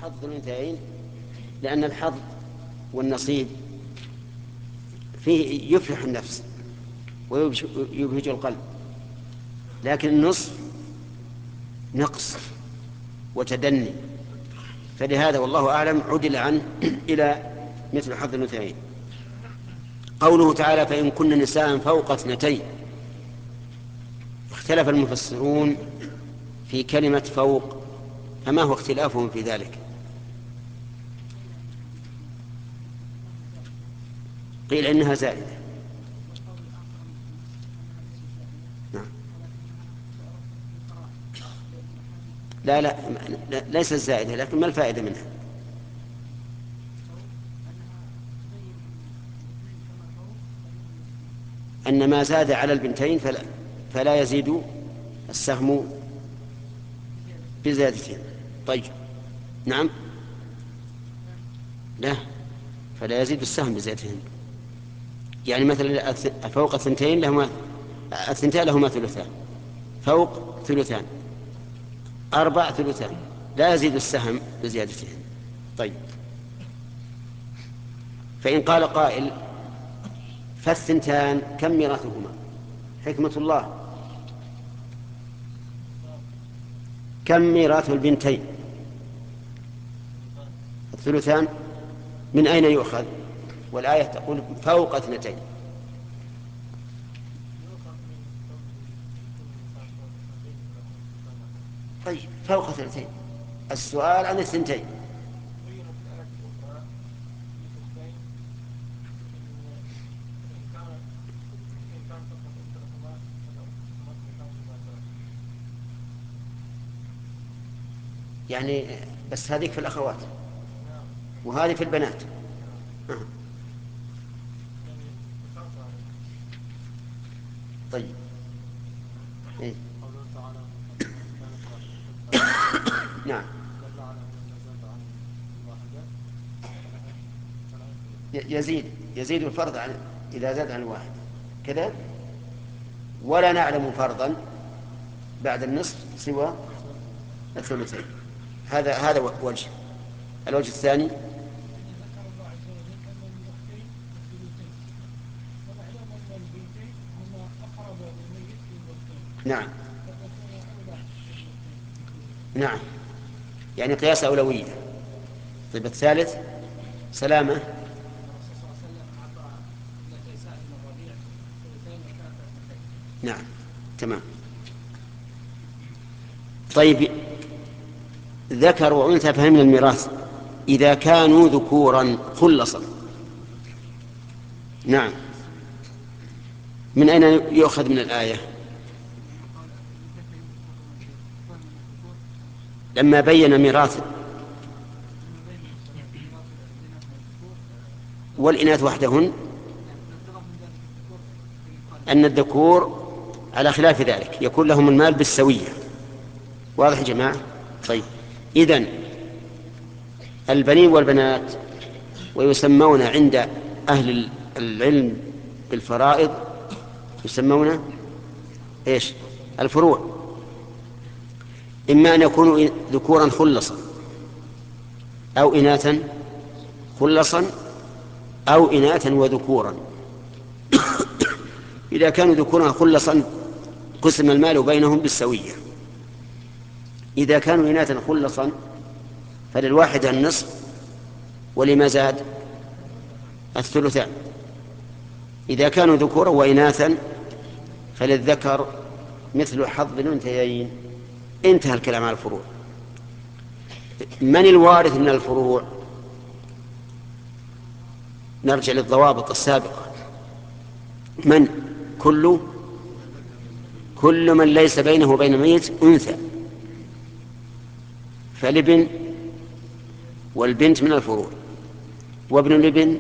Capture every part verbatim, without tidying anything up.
حظ الأنثيين، لأن الحظ والنصيب فيه يفرح النفس ويبهج القلب، لكن النصف نقص وتدني، فلهذا والله أعلم عدل عنه إلى مثل حظ الأنثيين. قوله تعالى فإن كن نساء فوق اثنتين، اختلف المفسرون في كلمة فوق، فما هو اختلافهم في ذلك؟ قيل إنها زائدة. نعم. لا لا ليست زائدة، لكن ما الفائدة منها؟ أن ما زاد على البنتين فلا, فلا يزيد السهم بزيادتين. طيب نعم، لا، فلا يزيد السهم بزيادتين. يعني مثلا فوق الثنتين لهما الثنتين لهما ثلثان، فوق ثلثان، أربع ثلثان، لا يزيد السهم بزيادتين. طيب، فإن قال قائل فالثنتان كم ميراثهما؟ حكمة الله، كم ميراث البنتين؟ الثلثان. من أين يؤخذ؟ والآية تقول فوق اثنتين. طيب فوق اثنتين، السؤال عن الثنتين. يعني بس هذه في الأخوات وهذه في البنات. أه. طيب. إيه؟ نعم، يزيد يزيد الفرض عن إذا زاد عن الواحد كذا، ولا نعلم فرضا بعد النصف سوى الثلثين. هذا هذا وجه. الوجه الثاني ذكر الله عز وجل أن الأختين الثلثين، ونعلم أن البنتين هما أقرب للميت من الأختين. نعم فتكون أولى بالأختين. نعم، يعني قياس أولوية. طيب الثالث سلامة. الرسول صلى الله عليه وسلم أعطى ابنتي سعد بن الربيع ثلثين وكانت اثنتين. نعم تمام. طيب ذكر وأنثى فهمنا الميراث إذا كانوا ذكورا خلصا. نعم، من أين يؤخذ من الآية؟ لما بين ميراث والإناث وحدهن أن الذكور على خلاف ذلك يكون لهم المال بالسوية. واضح يا جماعة؟ طيب إذن البنين والبنات ويسمون عند أهل العلم بالفرائض يسمون إيش؟ الفروع. إما أن يكونوا ذكورا خلصا أو إناثا خلصا أو إناثا وذكورا. إذا كانوا ذكورا خلصا قسم المال بينهم بالسوية. إذا كانوا إناثا خلصا فللواحد النصف ولما زاد الثلثان. إذا كانوا ذكورا وإناثا فللذكر مثل حظ الأنثيين. انتهى الكلام على الفروع. من الوارث من الفروع؟ نرجع للضوابط السابقة. من؟ كل كل من ليس بينه وبين الميت أنثى، فالابن والبنت من الفروع، وابن الابن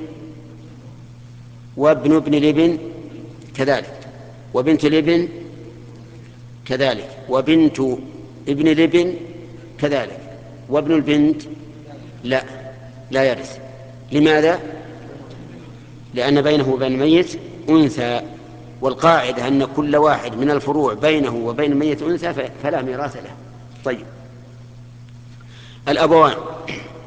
وابن ابن الابن كذلك، وبنت الابن كذلك، وبنت ابن الابن كذلك، وابن البنت لا لا يرث. لماذا؟ لأن بينه وبين الميت أنثى، والقاعدة أن كل واحد من الفروع بينه وبين الميت أنثى فلا ميراث له. طيب الأبوان